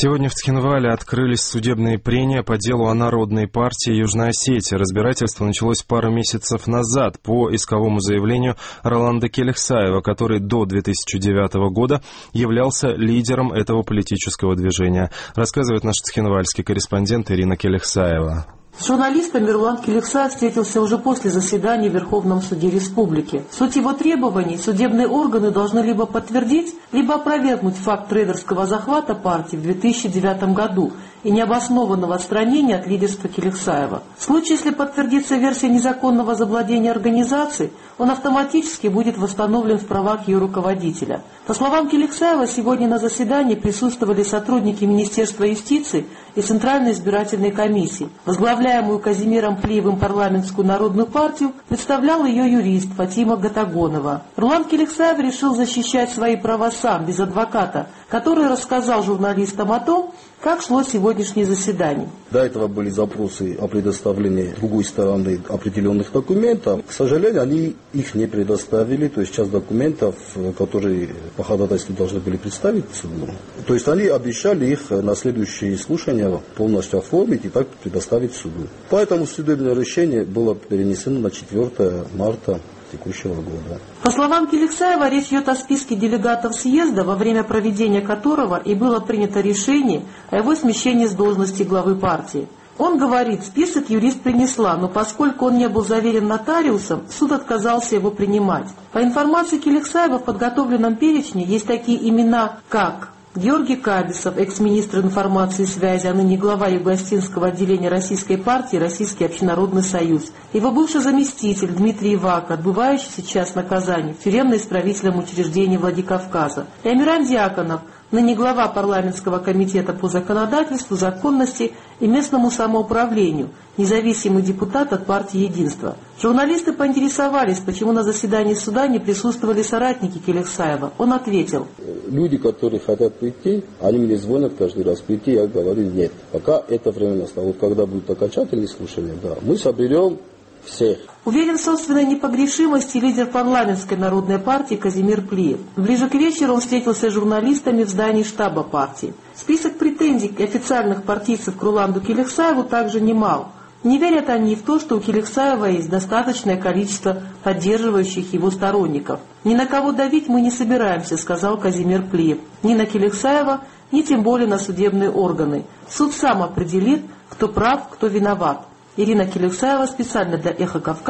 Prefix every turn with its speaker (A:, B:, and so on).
A: Сегодня в Цхинвале открылись судебные прения по делу о Народной партии Южной Осетии. Разбирательство началось пару месяцев назад по исковому заявлению Роланда Келехсаева, который до 2009 года являлся лидером этого политического движения. Рассказывает наш цхинвальский корреспондент Ирина Келехсаева.
B: С журналистами Роланд Келехсаев встретился уже после заседания в Верховном суде республики. Суть его требований: судебные органы должны либо подтвердить, либо опровергнуть факт трейдерского захвата партии в 2009 году и необоснованного отстранения от лидерства Келехсаева. В случае, если подтвердится версия незаконного завладения организацией, он автоматически будет восстановлен в правах ее руководителя. По словам Келехсаева, сегодня на заседании присутствовали сотрудники Министерства юстиции и Центральной избирательной комиссии. Возглавляемую Казимиром Плиевым парламентскую народную партию представлял ее юрист Фатима Гатагонова. Роланд Келехсаев решил защищать свои права сам, без адвоката, который рассказал журналистам о том, как шло сегодняшнее заседание.
C: До этого были запросы о предоставлении другой стороны определенных документов. К сожалению, они их не предоставили. То есть часть документов, которые по ходатайству должны были представить суду. То есть они обещали их на следующие слушания полностью оформить и так предоставить суду. Поэтому судебное решение было перенесено на 4 марта текущего года.
B: По словам Келехсаева, речь идет о списке делегатов съезда, во время проведения которого и было принято решение о его смещении с должности главы партии. Он говорит, список юрист принесла, но поскольку он не был заверен нотариусом, суд отказался его принимать. По информации Келехсаева, в подготовленном перечне есть такие имена, как Георгий Кабисов, экс-министр информации и связи, а ныне глава Юго-Осетинского отделения Российской партии Российский общенародный союз. Его бывший заместитель Дмитрий Ивак, отбывающий сейчас наказание в тюремно-исправительном учреждении Владикавказа. И Амиран Дьяконов, ныне глава парламентского комитета по законодательству, законности и местному самоуправлению, независимый депутат от партии «Единство». Журналисты поинтересовались, почему на заседании суда не присутствовали соратники Келехсаева. Он ответил:
C: люди, которые хотят прийти, они мне звонят каждый раз прийти, я говорю нет. Пока это время настало. Вот когда будет окончательное слушание, да, мы соберем всех.
B: Уверен в собственной непогрешимости лидер парламентской народной партии Казимир Плиев. Ближе к вечеру он встретился с журналистами в здании штаба партии. Список претензий официальных партийцев к Роланду Келехсаеву также немал. Не верят они в то, что у Келехсаева есть достаточное количество поддерживающих его сторонников. «Ни на кого давить мы не собираемся», — сказал Казимир Плиев. «Ни на Келехсаева, ни тем более на судебные органы. Суд сам определит, кто прав, кто виноват». Ирина Келехсаева специально для «Эхо Кавказа».